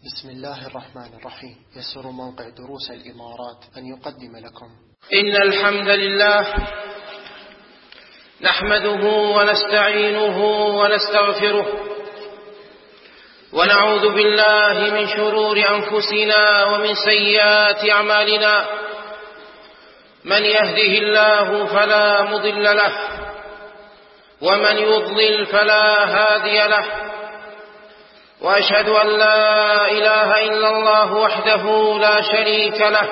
بسم الله الرحمن الرحيم. يسر موقع دروس الإمارات أن يقدم لكم إن الحمد لله نحمده ونستعينه ونستغفره ونعوذ بالله من شرور أنفسنا ومن سيئات أعمالنا. من يهده الله فلا مضل له ومن يضلل فلا هادي له، وأشهد أن لا إله إلا الله وحده لا شريك له،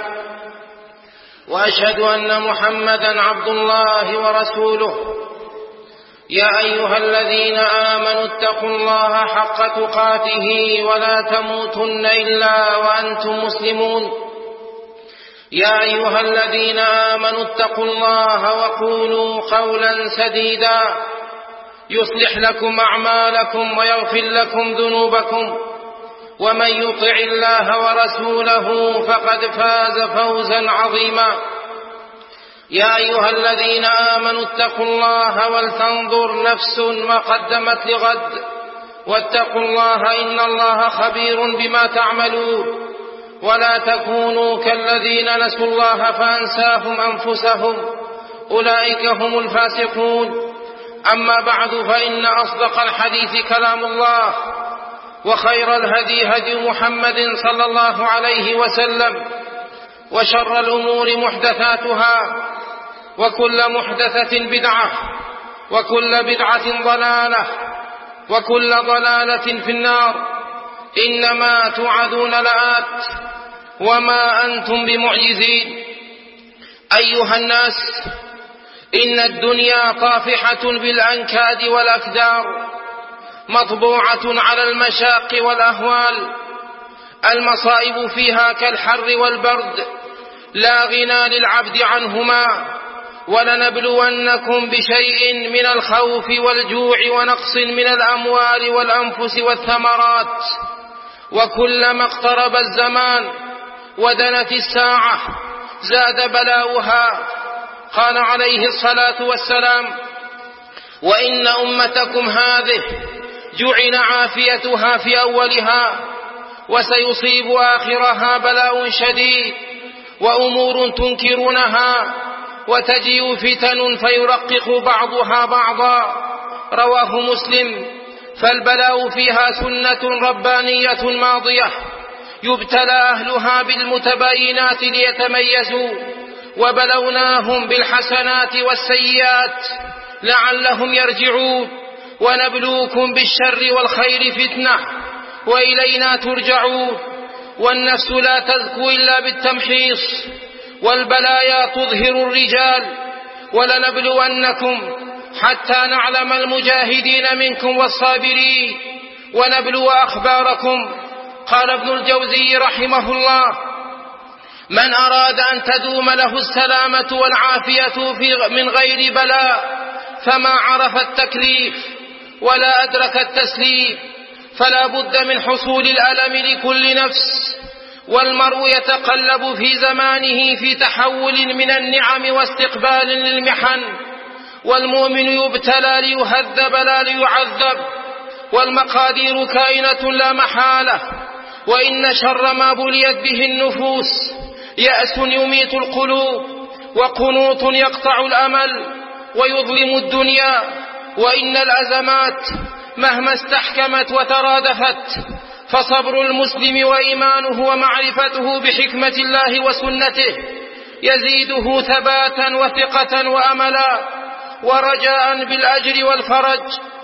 وأشهد أن محمدا عبد الله ورسوله. يا أيها الذين آمنوا اتقوا الله حق تقاته ولا تموتن إلا وأنتم مسلمون. يا أيها الذين آمنوا اتقوا الله وقولوا قولا سديدا يصلح لكم أعمالكم ويغفر لكم ذنوبكم، ومن يطع الله ورسوله فقد فاز فوزا عظيما. يا أيها الذين آمنوا اتقوا الله ولتنظر نفس ما قدمت لغد، واتقوا الله إن الله خبير بما تعملون. ولا تكونوا كالذين نسوا الله فأنساهم أنفسهم، أولئك هم الفاسقون. أما بعد، فإن أصدق الحديث كلام الله، وخير الهدي هدي محمد صلى الله عليه وسلم، وشر الأمور محدثاتها، وكل محدثة بدعة، وكل بدعة ضلالة، وكل ضلالة في النار. إنما توعدون لآت وما أنتم بمعجزين. أيها الناس، إن الدنيا طافحة بالأنكاد والأكدار، مطبوعة على المشاق والأهوال. المصائب فيها كالحر والبرد، لا غنى للعبد عنهما. ولنبلونكم بشيء من الخوف والجوع ونقص من الأموال والأنفس والثمرات. وكلما اقترب الزمان ودنت الساعة زاد بلاؤها. قال عليه الصلاة والسلام: وإن أمتكم هذه جعل عافيتها في أولها، وسيصيب آخرها بلاء شديد، وأمور تنكرونها، وتجيء فتن فيرقق بعضها بعضا. رواه مسلم. فالبلاء فيها سنة ربانية ماضية يبتلى أهلها بالمتباينات ليتميزوا، وبلوناهم بالحسنات والسيئات لعلهم يرجعون. ونبلوكم بالشر والخير فتنة، وإلينا ترجعون. والنفس لا تزكو إلا بالتمحيص، والبلايا تظهر الرجال. ولنبلونكم حتى نعلم المجاهدين منكم والصابرين، ونبلو أخباركم. قال ابن الجوزي رحمه الله: من أراد أن تدوم له السلامة والعافية من غير بلاء فما عرف التكليف ولا أدرك التسليم، فلا بد من حصول الألم لكل نفس. والمرء يتقلب في زمانه في تحول من النعم واستقبال للمحن. والمؤمن يبتلى ليهذب لا ليعذب، والمقادير كائنة لا محالة. وإن شر ما بليت به النفوس يأس يميت القلوب، وقنوط يقطع الأمل ويظلم الدنيا. وإن الأزمات مهما استحكمت وترادفت، فصبر المسلم وإيمانه ومعرفته بحكمة الله وسنته يزيده ثباتا وثقة وأملا ورجاء بالأجر والفرج.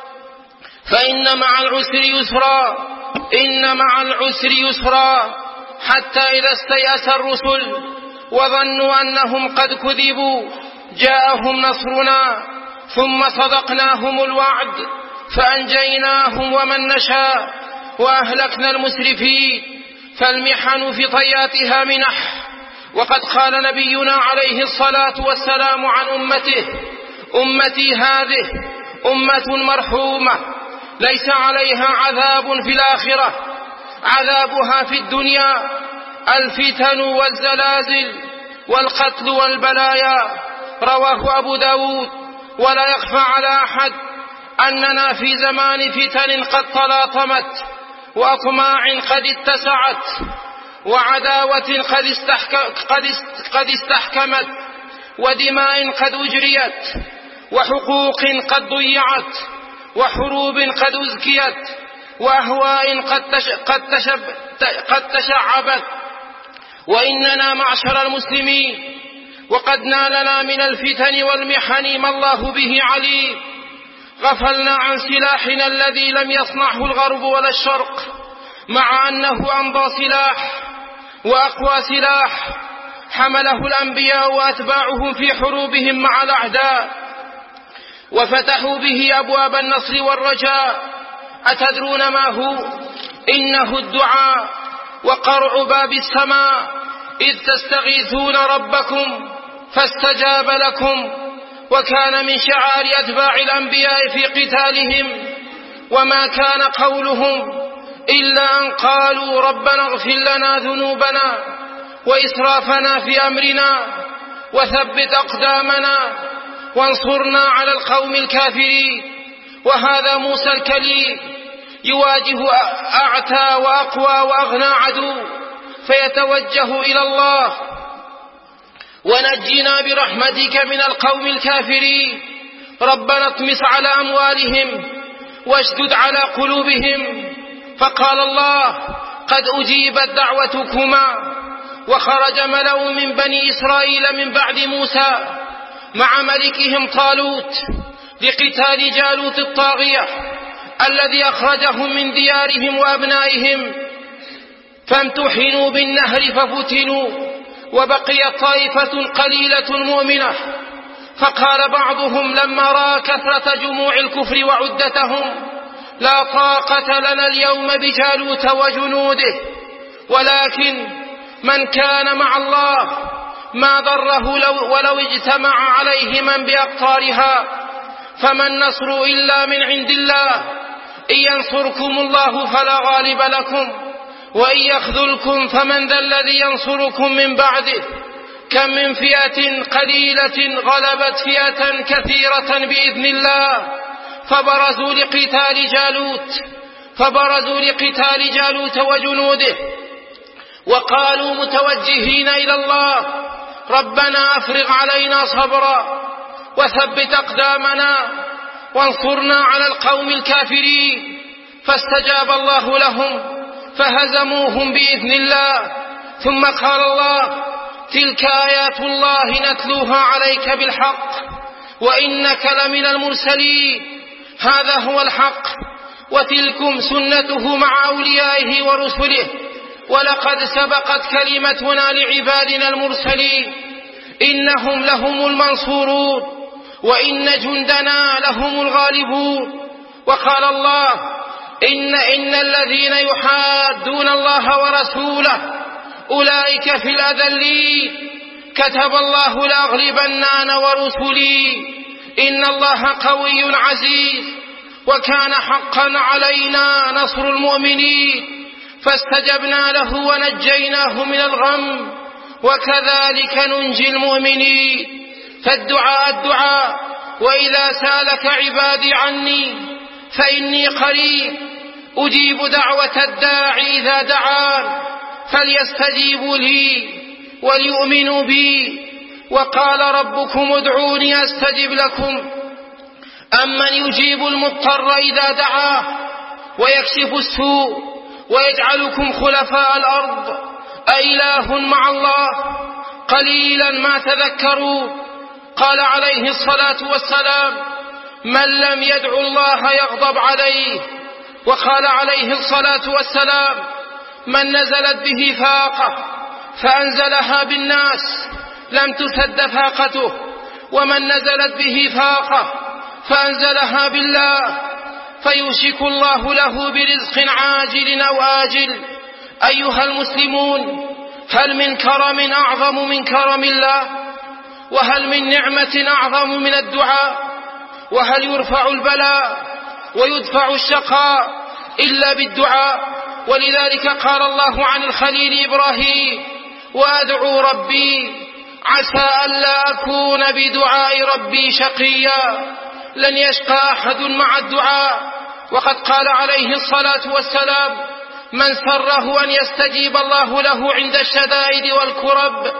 فإن مع العسر يسرا، إن مع العسر يسرا. حتى إذا استيأس الرسل وظنوا أنهم قد كذبوا جاءهم نصرنا، ثم صدقناهم الوعد فأنجيناهم ومن نشاء، وأهلكنا المسرفين. فالمحن في طياتها منح. وقد قال نبينا عليه الصلاة والسلام عن أمته: أمتي هذه أمة مرحومة ليس عليها عذاب في الآخرة، عذابها في الدنيا الفتن والزلازل والقتل والبلايا. رواه أبو داود. ولا يخفى على أحد أننا في زمان فتن قد تلاطمت وأطماع قد اتسعت، وعداوة قد استحكمت، ودماء قد أجريت، وحقوق قد ضيعت، وحروب قد أزكيت، وأهواء قد تشعبت. وإننا معشر المسلمين وقد نالنا من الفتن والمحن ما الله به عليم. غفلنا عن سلاحنا الذي لم يصنعه الغرب ولا الشرق، مع أنه أمضى سلاح وأقوى سلاح حمله الأنبياء وأتباعهم في حروبهم مع الأعداء، وفتحوا به أبواب النصر والرجاء. أتدرون ما هو؟ إنه الدعاء وقرع باب السماء، إذ تستغيثون ربكم فاستجاب لكم. وكان من شعار أتباع الأنبياء في قتالهم، وما كان قولهم إلا أن قالوا ربنا اغفر لنا ذنوبنا وإسرافنا في أمرنا وثبت أقدامنا وانصرنا على القوم الكافرين. وهذا موسى الكليم يواجه أعتى وأقوى وأغنى عدو، فيتوجه إلى الله: ونجنا برحمتك من القوم الكافرين، ربنا اطمس على أموالهم واشدد على قلوبهم. فقال الله: قد أجيبت دعوتكما. وخرج ملأ من بني إسرائيل من بعد موسى مع ملكهم طالوت لقتال جالوت الطاغية الذي أخرجهم من ديارهم وأبنائهم، فامتحنوا بالنهر ففتنوا، وبقيت طائفة قليلة مؤمنة. فقال بعضهم لما رأى كثرة جموع الكفر وعدتهم: لا طاقة لنا اليوم بجالوت وجنوده، ولكن من كان مع الله ما ضره ولو اجتمع عليه من بأقطارها. فما النصر إلا من عند الله، إن ينصركم الله فلا غالب لكم، وإن يخذلكم فمن ذا الذي ينصركم من بعده. كم من فئة قليلة غلبت فئة كثيرة بإذن الله. فبرزوا لقتال جالوت وجنوده، وقالوا متوجهين إلى الله: ربنا أفرغ علينا صبرا وثبت أقدامنا وانصرنا على القوم الكافرين. فاستجاب الله لهم فهزموهم بإذن الله. ثم قال الله: تلك آيات الله نتلوها عليك بالحق وإنك لمن المرسلين. هذا هو الحق، وتلكم سنته مع أوليائه ورسله، ولقد سبقت كلمتنا لعبادنا المرسلين إنهم لهم المنصورون وإن جندنا لهم الغالبون. وقال الله: إن الذين يحادون الله ورسوله أولئك في الأذلين، كتب الله لأغلبن أنا ورسلي إن الله قوي عزيز، وكان حقا علينا نصر المؤمنين. فاستجبنا له ونجيناه من الغم، وكذلك ننجي المؤمنين. فالدعاء وإذا سألك عبادي عني فإني قريب أجيب دعوة الداعي إذا دعان، فليستجيبوا لي وليؤمنوا بي. وقال ربكم ادعوني أستجب لكم. أمن يجيب المضطر إذا دعاه ويكشف السوء ويجعلكم خلفاء الأرض أإله مع الله؟ قليلا ما تذكرون. قال عليه الصلاة والسلام: من لم يدع الله يغضب عليه. وقال عليه الصلاة والسلام: من نزلت به فاقة فأنزلها بالناس لم تسد فاقته، ومن نزلت به فاقة فأنزلها بالله فيوشك الله له برزق عاجل أو آجل. أيها المسلمون، هل من كرم أعظم من كرم الله؟ وهل من نعمة أعظم من الدعاء؟ وهل يرفع البلاء ويدفع الشقاء إلا بالدعاء؟ ولذلك قال الله عن الخليل إبراهيم: وأدعو ربي عسى ألا أكون بدعاء ربي شقيا. لن يشقى أحد مع الدعاء. وقد قال عليه الصلاة والسلام: من سره أن يستجيب الله له عند الشدائد والكرب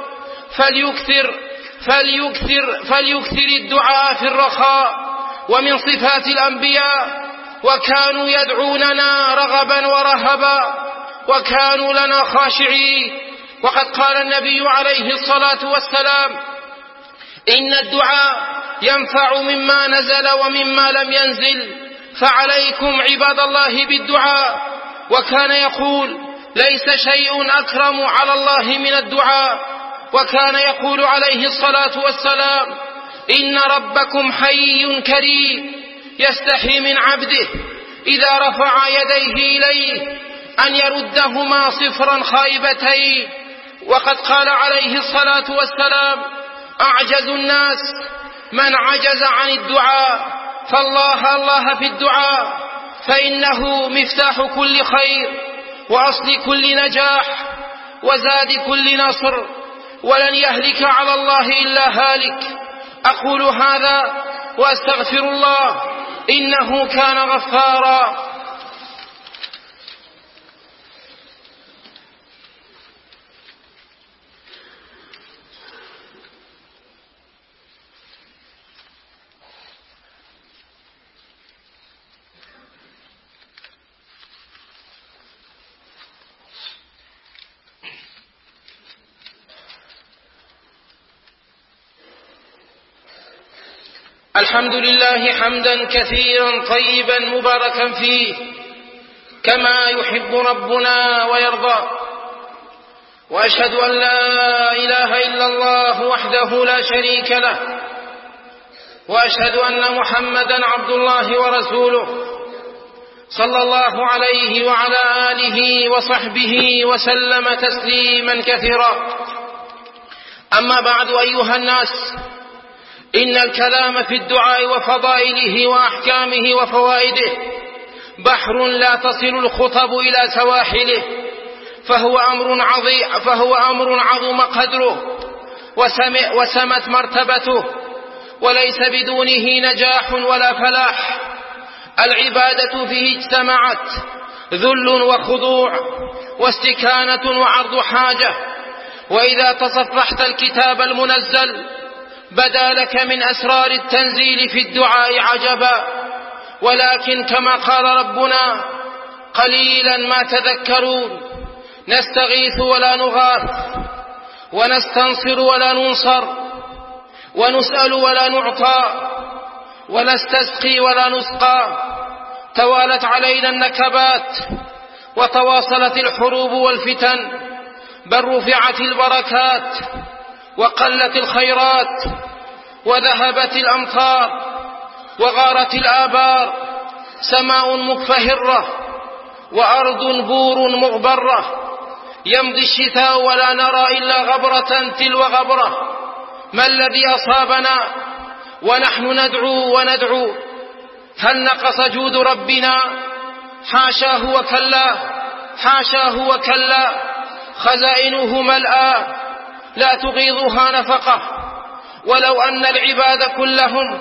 فليكثر الدعاء في الرخاء. ومن صفات الأنبياء وكانوا يدعوننا رغبا ورهبا وكانوا لنا خاشعين. وقد قال النبي عليه الصلاة والسلام: إن الدعاء ينفع مما نزل ومما لم ينزل، فعليكم عباد الله بالدعاء. وكان يقول: ليس شيء أكرم على الله من الدعاء. وكان يقول عليه الصلاة والسلام: إن ربكم حي كريم يستحي من عبده إذا رفع يديه إليه أن يردهما صفرا خائبتين. وقد قال عليه الصلاة والسلام: أعجز الناس من عجز عن الدعاء، فالله في الدعاء، فإنه مفتاح كل خير وأصل كل نجاح وزاد كل نصر، ولن يهلك على الله إلا هالك. أقول هذا وأستغفر الله إنه كان غفارا. الحمد لله حمدا كثيرا طيبا مباركا فيه كما يحب ربنا ويرضى. وأشهد أن لا إله إلا الله وحده لا شريك له، وأشهد أن محمدا عبد الله ورسوله صلى الله عليه وعلى آله وصحبه وسلم تسليما كثيرا. أما بعد، أيها الناس، إن الكلام في الدعاء وفضائله وأحكامه وفوائده بحر لا تصل الخطب إلى سواحله، فهو أمر عظم قدره وسمت مرتبته، وليس بدونه نجاح ولا فلاح. العبادة فيه اجتمعت ذل وخضوع واستكانة وعرض حاجة. وإذا تصفحت الكتاب المنزل بدا لك من أسرار التنزيل في الدعاء عجبا، ولكن كما قال ربنا: قليلا ما تذكرون. نستغيث ولا نغاث، ونستنصر ولا ننصر، ونسأل ولا نعطى، ونستسقي ولا نسقى. توالت علينا النكبات وتواصلت الحروب والفتن، بل رفعت البركات وقلت الخيرات وذهبت الأمطار وغارت الآبار. سماء مكفهرة وأرض بور مغبرة، يمضي الشتاء ولا نرى إلا غبرة تلو غبرة. ما الذي أصابنا ونحن ندعو؟ هل نقص جود ربنا؟ حاشاه وكلا، حاشاه وكلا. خزائنه ملأى لا تغيضها نفقة. ولو أن العباد كلهم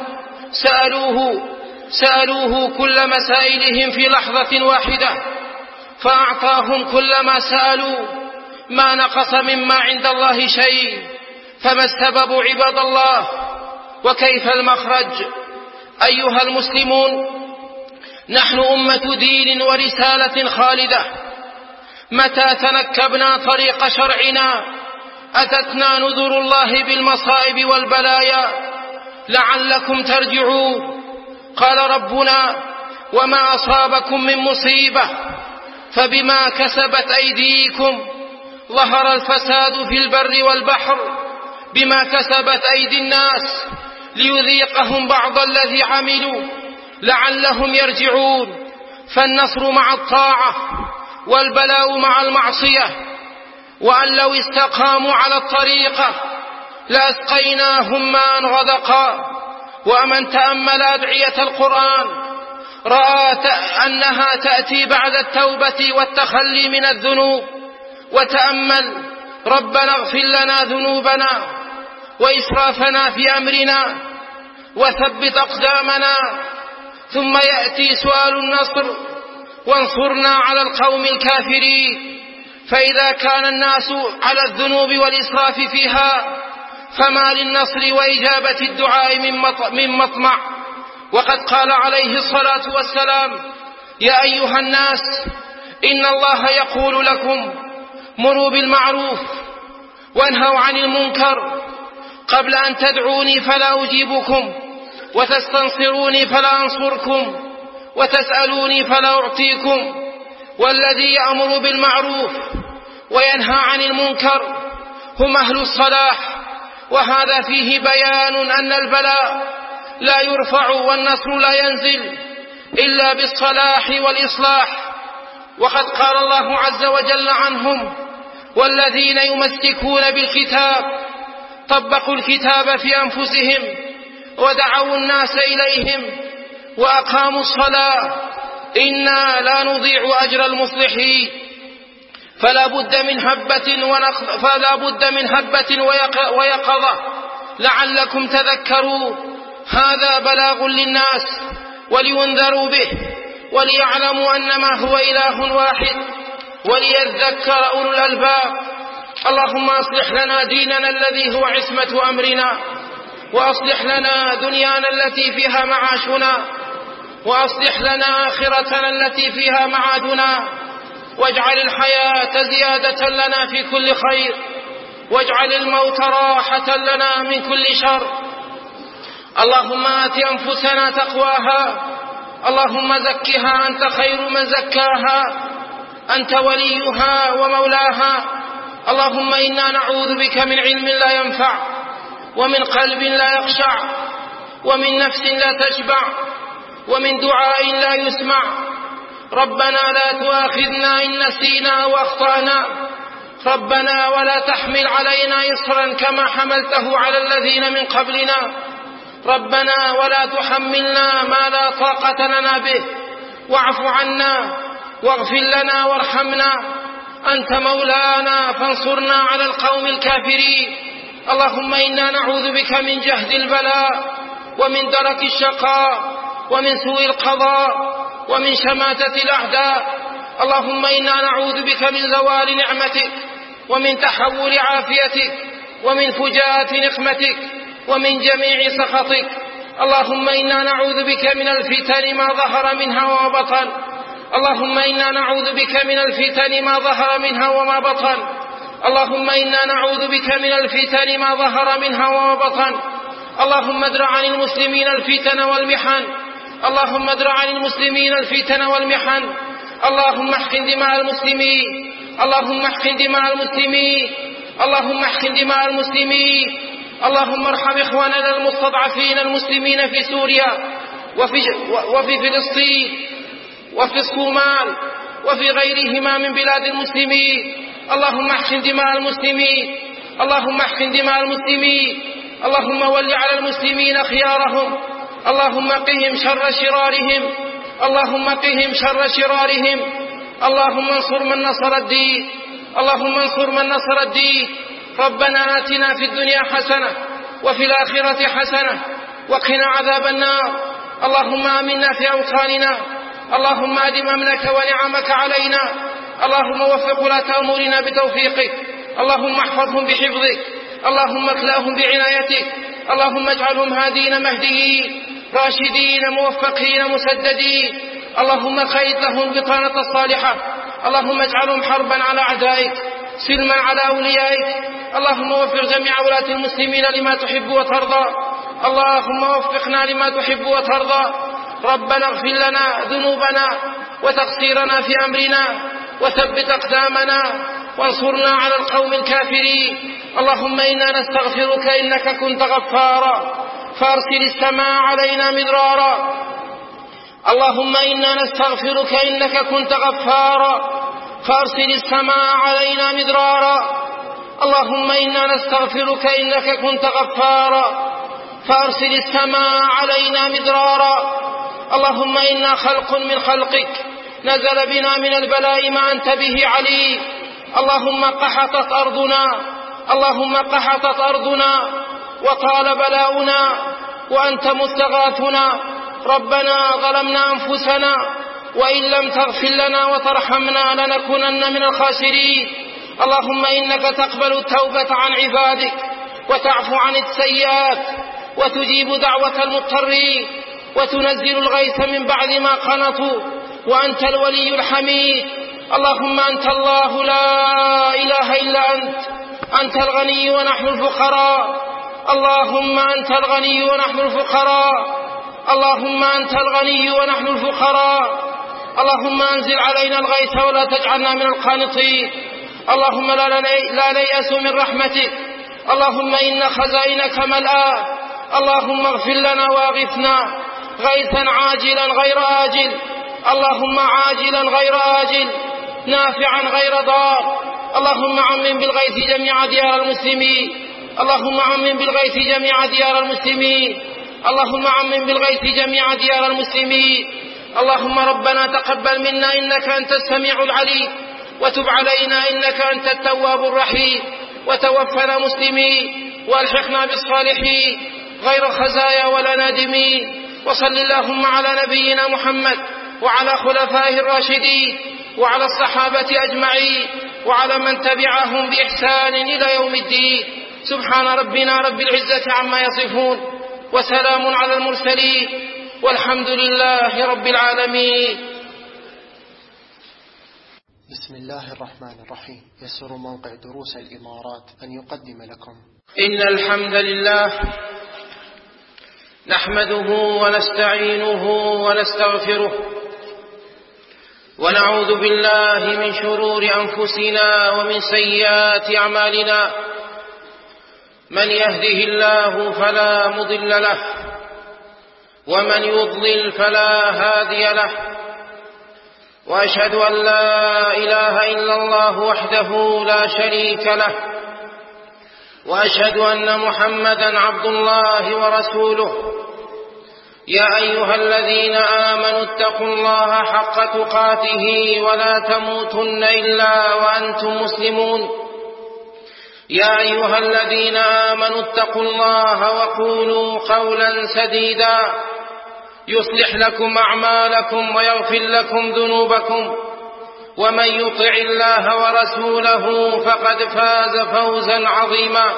سألوه كل مسائلهم في لحظة واحدة فأعطاهم كل ما سألوا ما نقص مما عند الله شيء. فما السبب عباد الله؟ وكيف المخرج؟ أيها المسلمون، نحن أمة دين ورسالة خالدة. متى تنكبنا طريق شرعنا أتتنا نذر الله بالمصائب والبلايا لعلكم ترجعون. قال ربنا: وما أصابكم من مصيبة فبما كسبت أيديكم. ظهر الفساد في البر والبحر بما كسبت أيدي الناس ليذيقهم بعض الذي عملوا لعلهم يرجعون. فالنصر مع الطاعة والبلاء مع المعصية، وأن لو استقاموا على الطريقة لأسقيناهم ماء غدقا. ومن تأمل أدعية القرآن رأى أنها تأتي بعد التوبة والتخلي من الذنوب. وتأمل: ربنا اغفر لنا ذنوبنا وإسرافنا في أمرنا وثبت أقدامنا. ثم يأتي سؤال النصر وانصرنا على القوم الكافرين. فإذا كان الناس على الذنوب والإسراف فيها فما للنصر وإجابة الدعاء من مطمع. وقد قال عليه الصلاة والسلام: يا أيها الناس إن الله يقول لكم مروا بالمعروف وانهوا عن المنكر قبل أن تدعوني فلا أجيبكم، وتستنصروني فلا أنصركم، وتسألوني فلا أعطيكم. والذي يأمر بالمعروف وينهى عن المنكر هم أهل الصلاح. وهذا فيه بيان أن البلاء لا يرفع والنصر لا ينزل إلا بالصلاح والإصلاح. وقد قال الله عز وجل عنهم: والذين يمسكون بالكتاب طبقوا الكتاب في أنفسهم ودعوا الناس إليهم وأقاموا الصلاة إنا لا نضيع أجر المصلحين. فلا بد من هبة ويقظة لعلكم تذكرون. هذا بلاغ للناس ولينذروا به وليعلموا أنما هو إله واحد وليذكر أولو الألباب. اللهم أصلح لنا ديننا الذي هو عصمة أمرنا، وأصلح لنا دنيانا التي فيها معاشنا، وأصلح لنا آخرتنا التي فيها معادنا، واجعل الحياة زيادة لنا في كل خير، واجعل الموت راحة لنا من كل شر. اللهم آت أنفسنا تقواها، اللهم زكها أنت خير من زكاها، أنت وليها ومولاها. اللهم إنا نعوذ بك من علم لا ينفع، ومن قلب لا يخشع، ومن نفس لا تشبع، ومن دعاء لا يسمع. ربنا لا تؤاخذنا إن نسينا وأخطأنا، ربنا ولا تحمل علينا إصرا كما حملته على الذين من قبلنا، ربنا ولا تحملنا ما لا طاقة لنا به، واعف عنا واغفر لنا وارحمنا، أنت مولانا فانصرنا على القوم الكافرين. اللهم إنا نعوذ بك من جهد البلاء، ومن درك الشقاء، ومن سوء القضاء، ومن شماتة الأعداء. اللهم إنا نعوذ بك من زوال نعمتك، ومن تحول عافيتك، ومن فجاءة نقمتك، ومن جميع سخطك. اللهم إنا نعوذ بك من الفتن ما ظهر منها وما بطن، اللهم إنا نعوذ بك من الفتن ما ظهر منها وما بطن، اللهم إنا نعوذ بك من الفتن ما ظهر منها وما بطن. اللهم ادرع عن المسلمين الفتن والمحن، اللهم ادرع عن المسلمين الفتن والمحن. اللهم احقن دماء المسلمين، اللهم احقن دماء المسلمين، اللهم احقن دماء المسلمين. اللهم ارحم إخواننا المستضعفين المسلمين في سوريا وفي فلسطين وفي الصومال وفي غيرهما من بلاد المسلمين. اللهم احقن دماء المسلمين، اللهم احقن دماء المسلمين. اللهم ول على المسلمين خيارهم، اللهم قهم شر شرارهم، اللهم قهم شر شرارهم. اللهم انصر من نصر الدين، اللهم انصر من نصر الدين. ربنا آتنا في الدنيا حسنة وفي الآخرة حسنة وقنا عذاب النار. اللهم آمنا في أوطاننا، اللهم أدم أمنك ونعمك علينا، اللهم وفق ولاة أمورنا بتوفيقك، اللهم احفظهم بحفظك، اللهم اكلأهم بعنايتك، اللهم اجعلهم هادين مهديين راشدين موفقين مسددين. اللهم خيد لهم البطانة الصالحة، اللهم اجعلهم حربا على أعدائك سلما على أوليائك. اللهم وفق جميع ولاة المسلمين لما تحب وترضى، اللهم وفقنا لما تحب وترضى. ربنا اغفر لنا ذنوبنا وتقصيرنا في أمرنا، وثبت أقدامنا وانصرنا على القوم الكافرين. اللهم إنا نستغفرك إنك كنت غفارا فأرسل السماء علينا مدرارا. اللهم إنا نستغفرك إنك كنت غفارا فأرسل السماء علينا مدرارا. اللهم إنا نستغفرك إنك كنت غفارا فأرسل السماء علينا مدرارا. اللهم إنا خلق من خلقك نزل بنا من البلاء ما أنت به عليم. اللهم قحطت أرضنا، اللهم قحطت أرضنا وطال بلاؤنا وأنت مستغاثنا. ربنا ظلمنا أنفسنا وإن لم تغفر لنا وترحمنا لنكونن من الخاسرين. اللهم إنك تقبل التوبة عن عبادك وتعفو عن السيئات وتجيب دعوة المضطرين وتنزل الغيث من بعد ما قنطوا، وأنت الولي الحميد. اللهم أنت الله لا إله إلا أنت الغني ونحن الفقراء. اللهم أنت الغني ونحن الفقراء. اللهم أنت الغني ونحن الفقراء. اللهم أنزل علينا الغيث ولا تجعلنا من القانطين. اللهم لا نيأس من رحمتك. اللهم إن خزائنك ملآت. اللهم اغفر لنا واغثنا غيثا عاجلا غير آجل. اللهم عاجلا غير آجل نافعا غير ضار. اللهم عمم بالغيث جميع ديار المسلمين. اللهم عمم بالغيث جميع ديار المسلمين. اللهم عمم بالغيث جميع ديار المسلمين. اللهم ربنا تقبل منا إنك أنت السميع العليم، وتب علينا إنك أنت التواب الرحيم، وتوفنا مسلمين والحقنا بالصالحين غير خزايا ولا نادمين. وصل اللهم على نبينا محمد وعلى خلفائه الراشدين وعلى الصحابة أجمعين وعلى من تبعهم بإحسان إلى يوم الدين. سبحان ربنا رب العزة عما يصفون، وسلام على المرسلين، والحمد لله رب العالمين. بسم الله الرحمن الرحيم. يسر موقع دروس الإمارات أن يقدم لكم إن الحمد لله نحمده ونستعينه ونستغفره، ونعوذ بالله من شرور أنفسنا ومن سيئات أعمالنا. من يهده الله فلا مضل له، ومن يضلل فلا هادي له. وأشهد أن لا إله إلا الله وحده لا شريك له، وأشهد أن محمدا عبد الله ورسوله. يا أيها الذين آمنوا اتقوا الله حق تقاته ولا تموتن إلا وأنتم مسلمون. يا أيها الذين آمنوا اتقوا الله وقولوا قولا سديدا يصلح لكم أعمالكم ويغفر لكم ذنوبكم، ومن يطع الله ورسوله فقد فاز فوزا عظيما.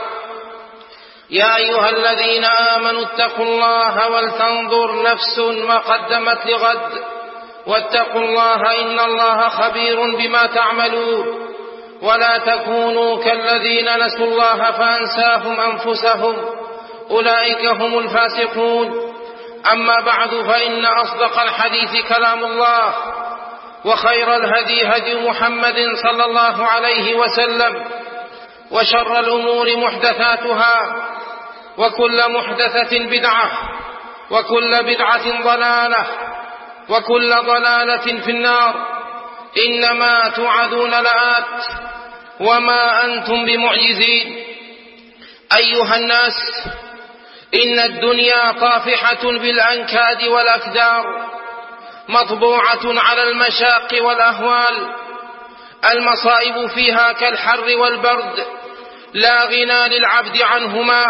يا أيها الذين آمنوا اتقوا الله ولتنظر نفس ما قدمت لغد، واتقوا الله إن الله خبير بما تعملون. ولا تكونوا كالذين نسوا الله فأنساهم أنفسهم، أولئك هم الفاسقون. أما بعد، فإن أصدق الحديث كلام الله، وخير الهدي هدي محمد صلى الله عليه وسلم، وشر الأمور محدثاتها، وكل محدثة بدعة، وكل بدعة ضلالة، وكل ضلالة في النار. إنما توعدون لآت وما أنتم بمعجزين. أيها الناس، إن الدنيا طافحة بالأنكاد والأكدار، مطبوعة على المشاق والأهوال. المصائب فيها كالحر والبرد، لا غنى للعبد عنهما.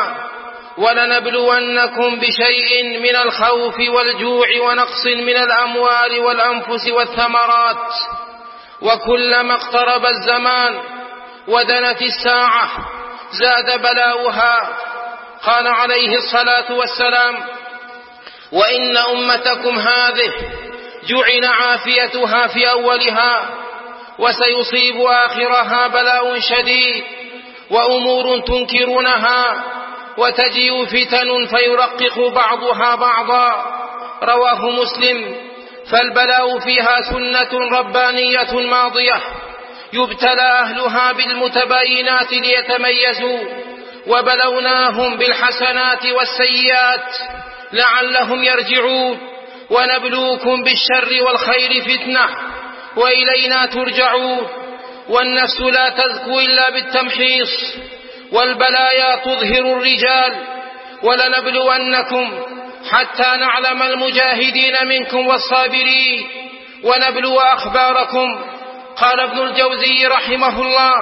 ولنبلونكم بشيء من الخوف والجوع ونقص من الأموال والأنفس والثمرات. وكلما اقترب الزمان ودنت الساعة زاد بلاؤها. قال عليه الصلاة والسلام: وإن أمتكم هذه جعل عافيتها في أولها، وسيصيب آخرها بلاء شديد، وأمور تنكرونها، وتجيء فتن فيرقق بعضها بعضا. رواه مسلم. فالبلاء فيها سنة ربانية ماضية يبتلى أهلها بالمتباينات ليتميزوا، وبلوناهم بالحسنات والسيئات لعلهم يرجعون. ونبلوكم بالشر والخير فتنة، وإلينا ترجعون. والنفس لا تزكو إلا بالتمحيص، والبلايا تظهر الرجال. ولنبلونكم حتى نعلم المجاهدين منكم والصابرين، ونبلو أخباركم. قال ابن الجوزي رحمه الله: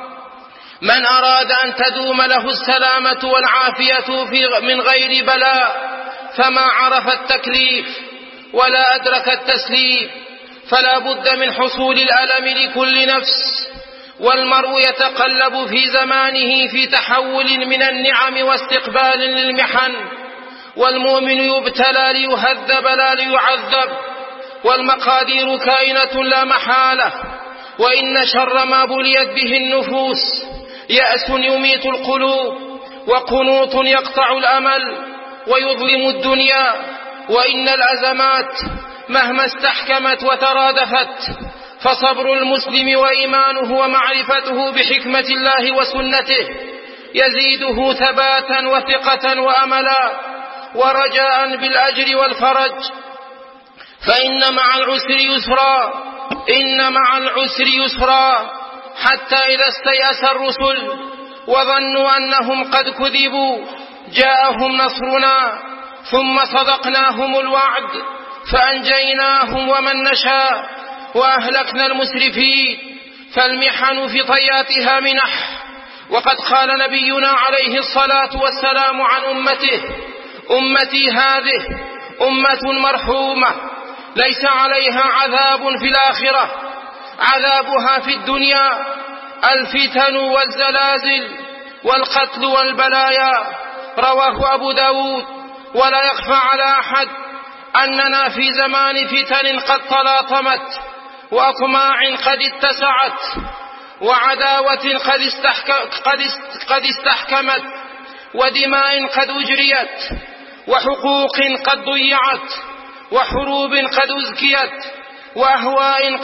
من أراد أن تدوم له السلامة والعافية من غير بلاء فما عرف التكليف ولا أدرك التسليم. فلا بد من حصول الألم لكل نفس، والمرء يتقلب في زمانه في تحول من النعم واستقبال للمحن، والمؤمن يبتلى ليهذب لا ليعذب، والمقادير كائنة لا محالة. وإن شر ما بليت به النفوس يأس يميت القلوب، وقنوط يقطع الأمل ويظلم الدنيا. وإن الأزمات مهما استحكمت وترادفت فصبر المسلم وإيمانه ومعرفته بحكمة الله وسنته يزيده ثباتا وثقة وأملا ورجاء بالأجر والفرج. فإن مع العسر يسرا، إن مع العسر يسرا، حتى إذا استيأس الرسل وظنوا أنهم قد كذبوا جاءهم نصرنا ثم صدقناهم الوعد فأنجيناهم ومن نشاء وأهلكنا المسرفين. فالمحن في طياتها منح. وقد قال نبينا عليه الصلاة والسلام عن أمته: أمتي هذه أمة مرحومة ليس عليها عذاب في الآخرة، عذابها في الدنيا الفتن والزلازل والقتل والبلايا. رواه أبو داود. ولا يخفى على أحد أننا في زمان فتن قد تلاطمت، وأطماع قد اتسعت، وعداوة قد استحكمت، ودماء قد أجريت، وحقوق قد ضيعت، وحروب قد أزكيت، وأهواء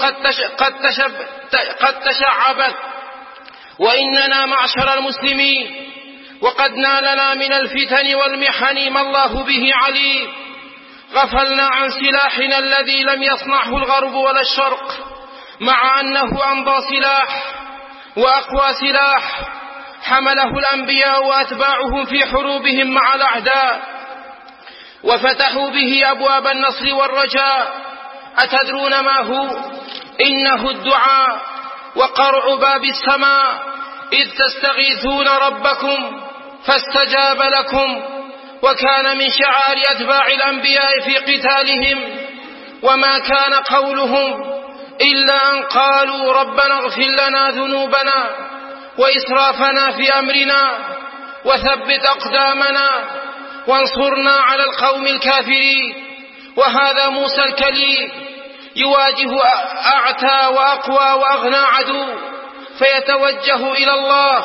قد تشعبت. وإننا معشر المسلمين وقد نالنا من الفتن والمحن ما الله به عليم. غفلنا عن سلاحنا الذي لم يصنعه الغرب ولا الشرق، مع أنه أمضى سلاح وأقوى سلاح حمله الأنبياء وأتباعهم في حروبهم مع الأعداء، وفتحوا به أبواب النصر والرجاء. أتدرون ما هو؟ إنه الدعاء وقرع باب السماء، إذ تستغيثون ربكم فاستجاب لكم. وكان من شعار أتباع الأنبياء في قتالهم: وما كان قولهم إلا أن قالوا ربنا اغفر لنا ذنوبنا وإسرافنا في أمرنا وثبت أقدامنا وانصرنا على القوم الكافرين. وهذا موسى الكليم يواجه أعتى وأقوى وأغنى عدو فيتوجه إلى الله: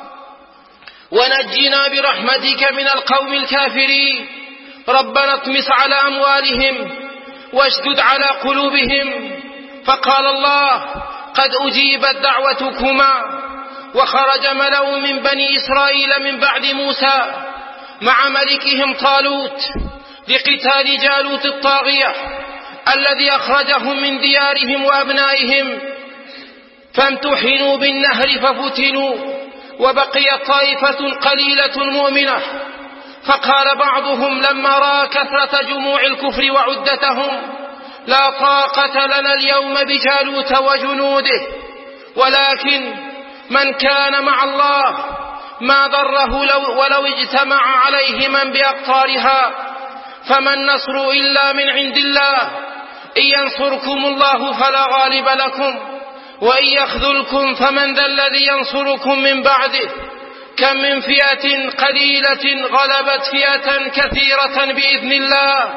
ونجنا برحمتك من القوم الكافرين، ربنا اطمس على أموالهم واشدد على قلوبهم. فقال الله: قد أجيبت دعوتكما. وخرج ملأ من بني إسرائيل من بعد موسى مع ملكهم طالوت لقتال جالوت الطاغية الذي أخرجهم من ديارهم وأبنائهم، فامتحنوا بالنهر ففتنوا، وبقيت طائفة قليلة مؤمنة. فقال بعضهم لما رأى كثرة جموع الكفر وعدتهم: لا طاقة لنا اليوم بجالوت وجنوده، ولكن من كان مع الله ما ضره ولو اجتمع عليه من بأقطارها. فما النصر إلا من عند الله، إن ينصركم الله فلا غالب لكم، وإن يخذلكم فمن ذا الذي ينصركم من بعده. كم من فئة قليلة غلبت فئة كثيرة بإذن الله.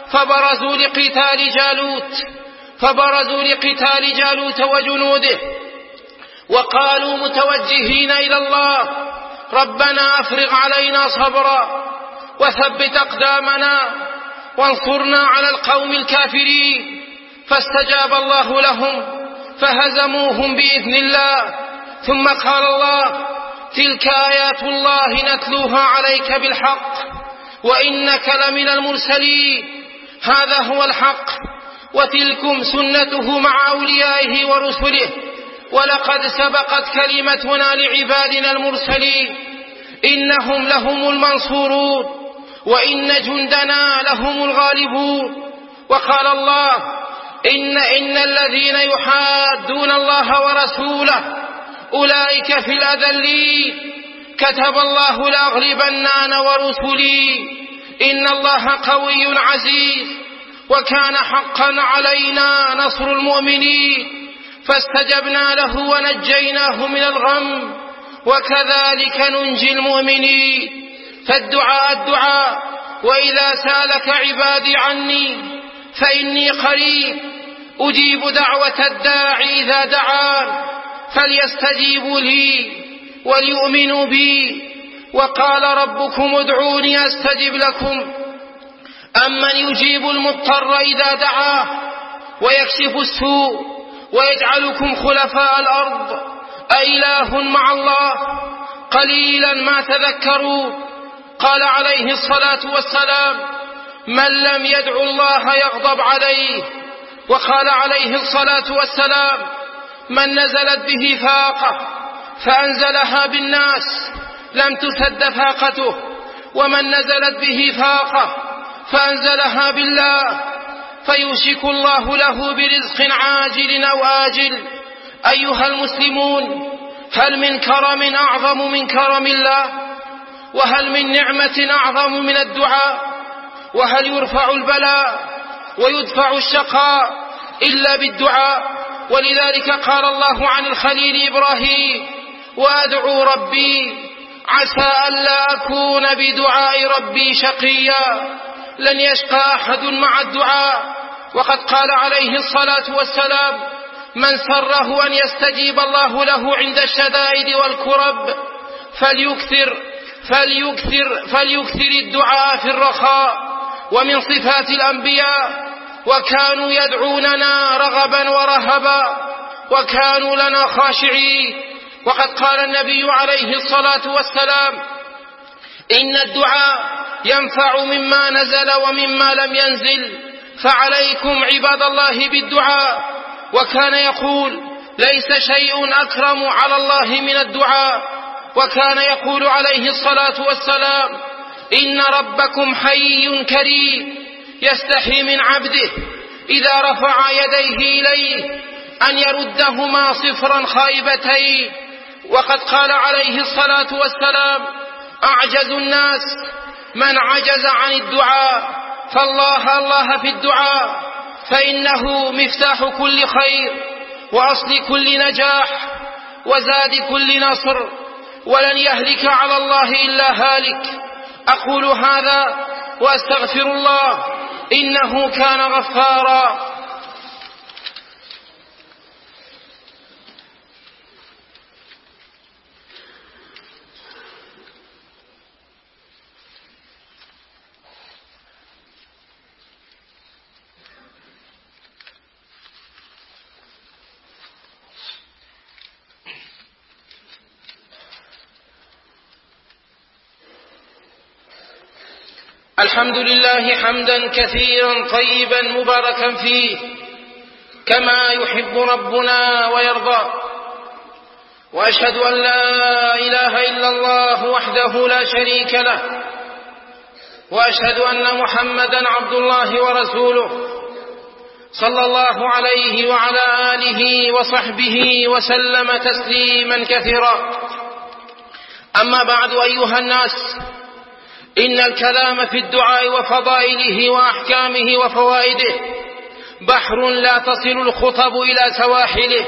فبرزوا لقتال جالوت وجنوده، وقالوا متوجهين إلى الله: ربنا أفرغ علينا صبرا وثبت أقدامنا وانصرنا على القوم الكافرين. فاستجاب الله لهم فهزموهم بإذن الله. ثم قال الله: تلك آيات الله نتلوها عليك بالحق وإنك لمن المرسلين. هذا هو الحق، وتلكم سنته مع أوليائه ورسله، ولقد سبقت كلمتنا لعبادنا المرسلين إنهم لهم المنصورون وإن جندنا لهم الغالبون. وقال الله: إن الذين يحادون الله ورسوله أولئك في الأذلين، كتب الله لأغلبن أنا ورسلي إن الله قوي عزيز. وكان حقا علينا نصر المؤمنين، فاستجبنا له ونجيناه من الغم، وكذلك ننجي المؤمنين. فالدعاء الدعاء، وإذا سألك عبادي عني فإني قريب أجيب دعوة الداعي إذا دعان، فليستجيبوا لي وليؤمنوا بي. وقال ربكم ادعوني أستجب لكم. أمن يجيب المضطر إذا دعاه ويكشف السوء ويجعلكم خلفاء الأرض أإله مع الله قليلا ما تذكرون. قال عليه الصلاة والسلام: من لم يدع الله يغضب عليه. وقال عليه الصلاة والسلام: من نزلت به فاقة فأنزلها بالناس لم تسد فاقته، ومن نزلت به فاقة فأنزلها بالله فيوشك الله له برزق عاجل أو آجل. أيها المسلمون، هل من كرم أعظم من كرم الله؟ وهل من نعمة أعظم من الدعاء؟ وهل يرفع البلاء ويدفع الشقاء إلا بالدعاء؟ ولذلك قال الله عن الخليل إبراهيم: وأدعو ربي عسى ألا أكون بدعاء ربي شقيا. لن يشقى أحد مع الدعاء. وقد قال عليه الصلاة والسلام: من سره أن يستجيب الله له عند الشدائد والكرب فليكثر الدعاء في الرخاء. ومن صفات الأنبياء: وكانوا يدعوننا رغبا ورهبا وكانوا لنا خاشعين. وقد قال النبي عليه الصلاة والسلام: إن الدعاء ينفع مما نزل ومما لم ينزل، فعليكم عباد الله بالدعاء. وكان يقول: ليس شيء أكرم على الله من الدعاء. وكان يقول عليه الصلاة والسلام: إن ربكم حي كريم يستحي من عبده إذا رفع يديه إليه أن يردهما صفرا خائبتين. وقد قال عليه الصلاة والسلام: أعجز الناس من عجز عن الدعاء، فالله في الدعاء، فإنه مفتاح كل خير وأصل كل نجاح وزاد كل نصر، ولن يهلك على الله إلا هالك. أقول هذا وأستغفر الله إنه كان غفارا. الحمد لله حمدا كثيرا طيبا مباركا فيه كما يحب ربنا ويرضى. وأشهد أن لا إله إلا الله وحده لا شريك له، وأشهد أن محمدا عبد الله ورسوله صلى الله عليه وعلى آله وصحبه وسلم تسليما كثيرا. أما بعد، أيها الناس، إن الكلام في الدعاء وفضائله وأحكامه وفوائده بحر لا تصل الخطب إلى سواحله،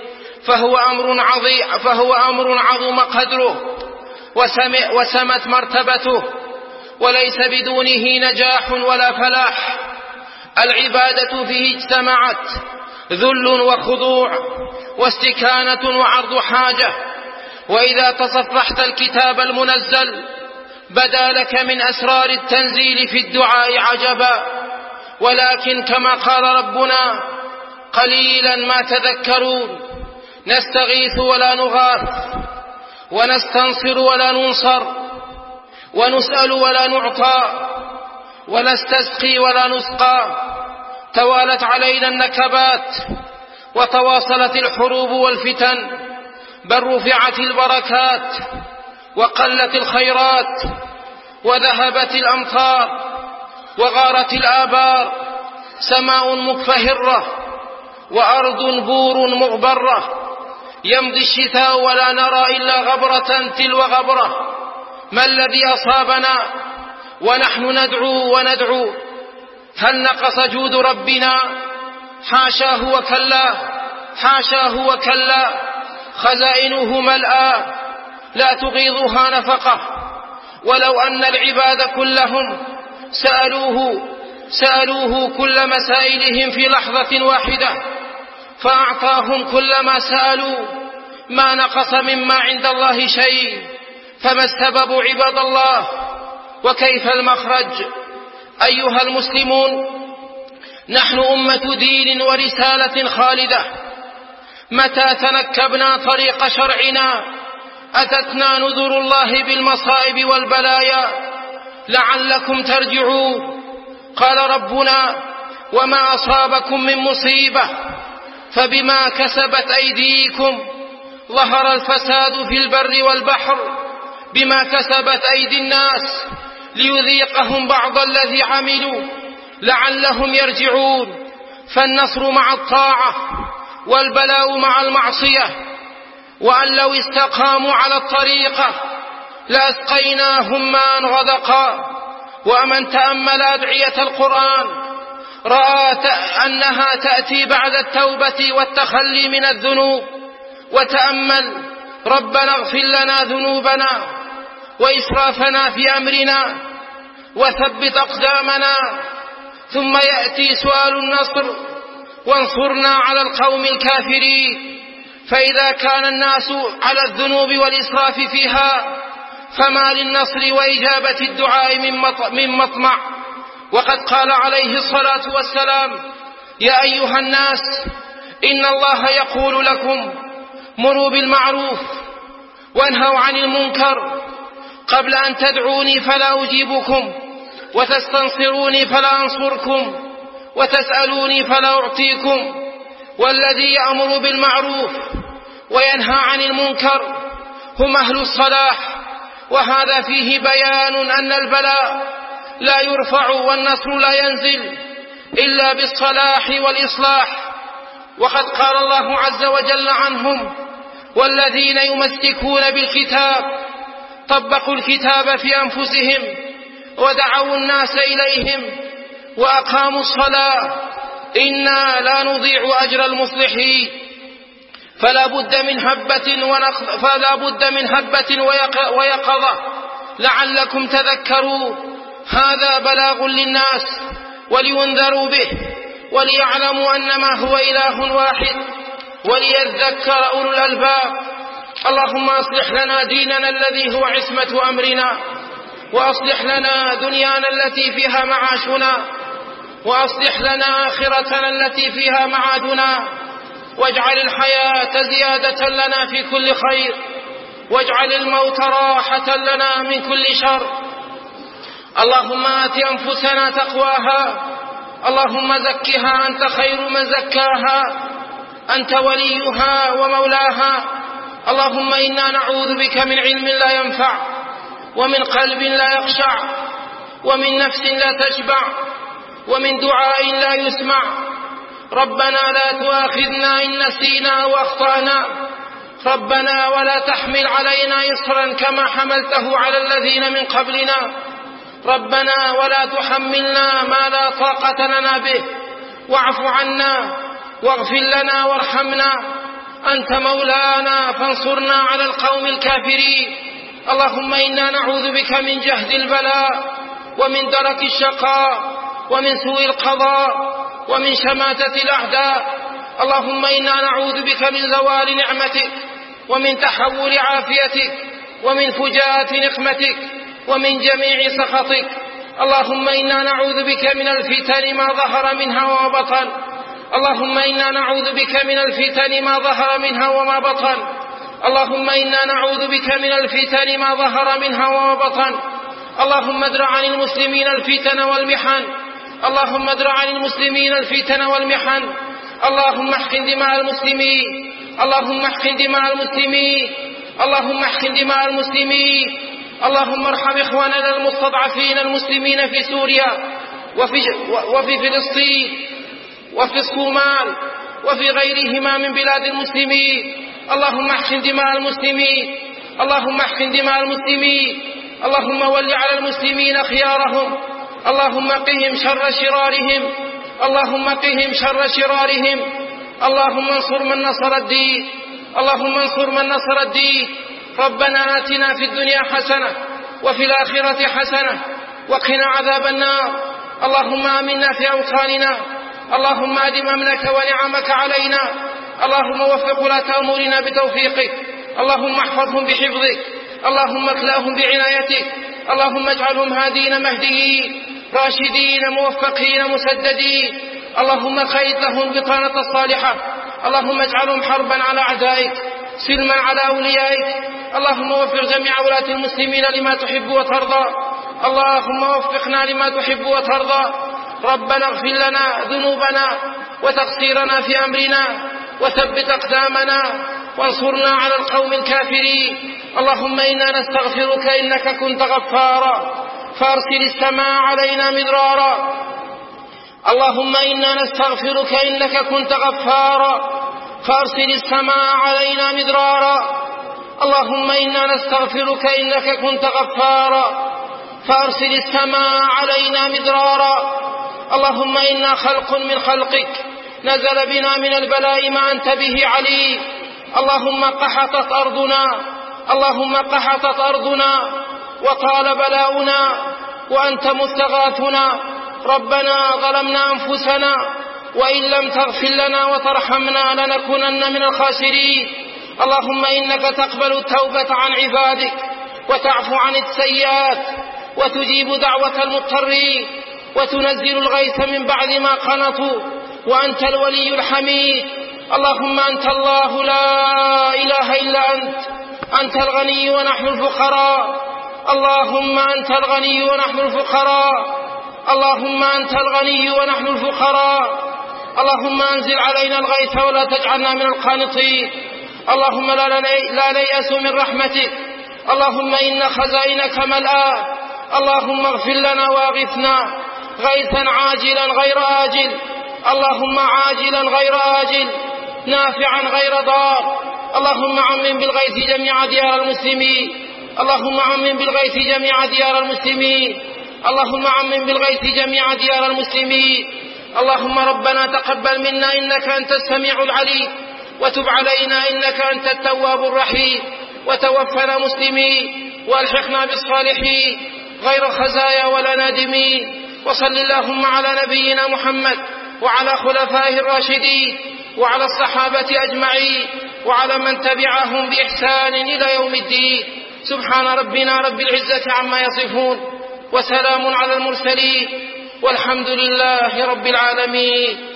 فهو أمر عظم قدره وسمت مرتبته، وليس بدونه نجاح ولا فلاح. العبادة فيه اجتمعت ذل وخضوع واستكانة وعرض حاجة. وإذا تصفحت الكتاب المنزل بدا لك من أسرار التنزيل في الدعاء عجبا، ولكن كما قال ربنا: قليلا ما تذكرون. نستغيث ولا نغاث، ونستنصر ولا ننصر، ونسأل ولا نعطى، ونستسقي ولا نسقى. توالت علينا النكبات وتواصلت الحروب والفتن، بل رفعت البركات وقلت الخيرات وذهبت الأمطار وغارت الآبار. سماء مكفهرة وأرض بور مغبرة، يمضي الشتاء ولا نرى إلا غبرة تلو غبرة. ما الذي أصابنا ونحن ندعو؟ هل نقص جود ربنا؟ حاشاه وكلا، حاشاه وكلا، خزائنه ملأى لا تغيضها نفقة. ولو أن العباد كلهم سألوه كل مسائلهم في لحظة واحدة فأعطاهم كل ما سألوا ما نقص مما عند الله شيء. فما السبب عباد الله؟ وكيف المخرج؟ أيها المسلمون، نحن أمة دين ورسالة خالدة. متى تنكبنا طريق شرعنا أتتنا نذر الله بالمصائب والبلايا لعلكم ترجعون. قال ربنا: وما أصابكم من مصيبة فبما كسبت أيديكم ظهر الفساد في البر والبحر بما كسبت أيدي الناس ليذيقهم بعض الذي عملوا لعلهم يرجعون. فالنصر مع الطاعة والبلاء مع المعصية، وأن لو استقاموا على الطريقة لأسقيناهم ماء غدقا. ومن تأمل أدعية القرآن رأى أنها تأتي بعد التوبة والتخلي من الذنوب. وتأمل: ربنا اغفر لنا ذنوبنا وإسرافنا في أمرنا وثبت أقدامنا. ثم يأتي سؤال النصر: وانصرنا على القوم الكافرين. فإذا كان الناس على الذنوب والإسراف فيها فما للنصر وإجابة الدعاء من مطمع. وقد قال عليه الصلاة والسلام: يا أيها الناس إن الله يقول لكم مروا بالمعروف وانهوا عن المنكر قبل أن تدعوني فلا أجيبكم وتستنصروني فلا أنصركم وتسألوني فلا أعطيكم. والذي يأمر بالمعروف وينهى عن المنكر هم أهل الصلاح. وهذا فيه بيان أن البلاء لا يرفع والنصر لا ينزل إلا بالصلاح والإصلاح. وقد قال الله عز وجل عنهم: والذين يمسكون بالكتاب طبقوا الكتاب في أنفسهم ودعوا الناس إليهم وأقاموا الصلاة إنا لا نضيع أجر المصلحين. فلا بد من هبة ويقظة لعلكم تذكرون. هذا بلاغ للناس ولينذروا به وليعلموا أنما هو إله واحد وليذكر أولو الألباب. اللهم أصلح لنا ديننا الذي هو عصمة أمرنا، وأصلح لنا دنيانا التي فيها معاشنا، وأصلح لنا آخرتنا التي فيها معادنا، واجعل الحياة زيادة لنا في كل خير، واجعل الموت راحة لنا من كل شر. اللهم آت أنفسنا تقواها، اللهم زكها أنت خير من زكاها، أنت وليها ومولاها. اللهم إنا نعوذ بك من علم لا ينفع، ومن قلب لا يخشع، ومن نفس لا تشبع، ومن دعاء لا يسمع. ربنا لا تؤاخذنا إن نسينا وأخطأنا، ربنا ولا تحمل علينا إصرا كما حملته على الذين من قبلنا، ربنا ولا تحملنا ما لا طاقة لنا به، واعف عنا واغفر لنا وارحمنا، أنت مولانا فانصرنا على القوم الكافرين. اللهم إنا نعوذ بك من جهد البلاء ومن درك الشقاء ومن سوء القضاء ومن شماتة الأعداء. اللهم إنا نعوذ بك من زوال نعمتك ومن تحول عافيتك ومن فجاءة نقمتك ومن جميع سخطك. اللهم إنا نعوذ بك من الفتن ما ظهر منها وما بطن، اللهم إنا نعوذ بك من الفتن ما ظهر منها وما بطن، اللهم إنا نعوذ بك من الفتن ما ظهر منها وما بطن. اللهم ادرع عن المسلمين الفتن والمحن، اللهم ادرع عن المسلمين الفتن والمحن. اللهم احقن دماء المسلمين، اللهم احقن دماء المسلمين، اللهم احقن دماء المسلمين. اللهم ارحم إخواننا المستضعفين المسلمين في سوريا وفي فلسطين وفي الصومال وفي غيرهما من بلاد المسلمين. اللهم احقن دماء المسلمين، اللهم احقن دماء المسلمين. اللهم ول على المسلمين خيارهم، اللهم قهم شر شرارهم، اللهم قهم شر شرارهم. اللهم انصر من نصر الدين، اللهم انصر من نصر الدين. ربنا آتنا في الدنيا حسنة وفي الآخرة حسنة وقنا عذاب النار. اللهم آمنا في أوطاننا، اللهم أدم أمنك ونعمك علينا. اللهم وفق ولاة أمورنا بتوفيقك، اللهم احفظهم بحفظك، اللهم اكلاهم بعنايتك. اللهم اجعلهم هادين مهديين راشدين موفقين مسددين. اللهم خيط لهم البطانة الصالحة. اللهم اجعلهم حربا على أعدائك، سلما على أوليائك. اللهم وفق جميع ولاة المسلمين لما تحب وترضى، اللهم وفقنا لما تحب وترضى. ربنا اغفر لنا ذنوبنا وتقصيرنا في أمرنا وثبت أقدامنا وانصرنا على القوم الكافرين. اللهم إنا نستغفرك إنك كنت غفارا فأرسل السماء علينا مدرارا. اللهم إنا نستغفرك إنك كنت غفارا فأرسل السماء علينا مدرارا. اللهم إنا نستغفرك إنك كنت غفارا فأرسل السماء علينا مدرارا. اللهم إنا خلق من خلقك نزل بنا من البلاء ما أنت به عليم. اللهم قحطت أرضنا، اللهم قحطت أرضنا وطال بلاؤنا وأنت مستغاثنا. ربنا ظلمنا أنفسنا وإن لم تغفر لنا وترحمنا لنكونن من الخاسرين. اللهم إنك تقبل التوبة عن عبادك وتعفو عن السيئات وتجيب دعوة المضطرين وتنزل الغيث من بعد ما قنطوا وأنت الولي الحميد. اللهم أنت الله لا إله إلا أنت، أنت الغني ونحن الفقراء. اللهم أنت الغني ونحن الفقراء، اللهم أنت الغني ونحن الفقراء. اللهم أنزل علينا الغيث ولا تجعلنا من القانطين. اللهم لا نيأس من رحمتك. اللهم إن خزائنك ملآة. اللهم اغفر لنا واغثنا غيثا عاجلا غير آجل، اللهم عاجلا غير آجل نافعا غير ضار. اللهم عمم بالغيث جميع ديار المسلمين، اللهم عمم بالغيث جميع ديار المسلمين، اللهم عمم بالغيث جميع ديار المسلمين. اللهم ربنا تقبل منا إنك أنت السميع العليم، وتب علينا إنك أنت التواب الرحيم، وتوفنا مسلمين والحقنا بالصالحين غير خزايا ولا نادمين. وصل اللهم على نبينا محمد وعلى خلفائه الراشدين وعلى الصحابة أجمعين وعلى من تبعهم بإحسان إلى يوم الدين. سبحان ربنا رب العزة عما يصفون وسلام على المرسلين والحمد لله رب العالمين.